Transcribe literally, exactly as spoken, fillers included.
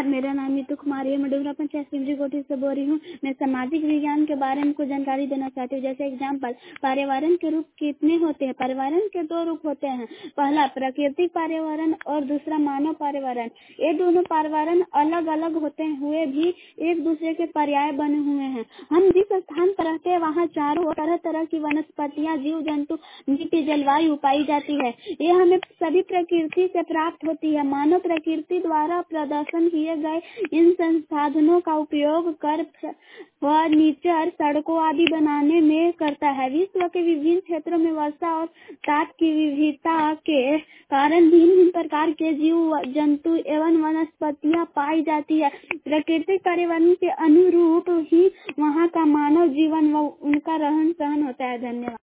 नमस्कार, मेरा नाम नीतू कुमारी है। मैं डुमरा पंचायत सिमरी कोठी से बोल रही हूँ। मैं सामाजिक विज्ञान के बारे में कुछ जानकारी देना चाहती हूँ। जैसे एग्जाम्पल, पर्यावरण के रूप कितने होते हैं? पर्यावरण के दो रूप होते हैं। पहला प्राकृतिक पर्यावरण और दूसरा मानव पर्यावरण। ये दोनों पर्यावरण अलग अलग होते हुए भी एक दूसरे के पर्याय बने हुए हैं। हम जिस स्थान पर रहते हैं वहाँ चारों ओर तरह तरह की वनस्पतियाँ, जीव जंतु, मिट्टी, जलवायु पाई जाती है। ये हमें सभी प्रकृति से प्राप्त होती है। मानव प्रकृति द्वारा प्रदर्शन किए गए इन संसाधनों का उपयोग कर फर्नीचर, सड़कों आदि बनाने में करता है। विश्व के विभिन्न क्षेत्रों में वर्षा और ताप की विविधता के कारण भिन्न भिन्न प्रकार के जीव जंतु एवं वनस्पतियां पाई जाती है। प्राकृतिक पर्यावरण के अनुरूप ही वहाँ का मानव जीवन व उनका रहन सहन होता है। धन्यवाद।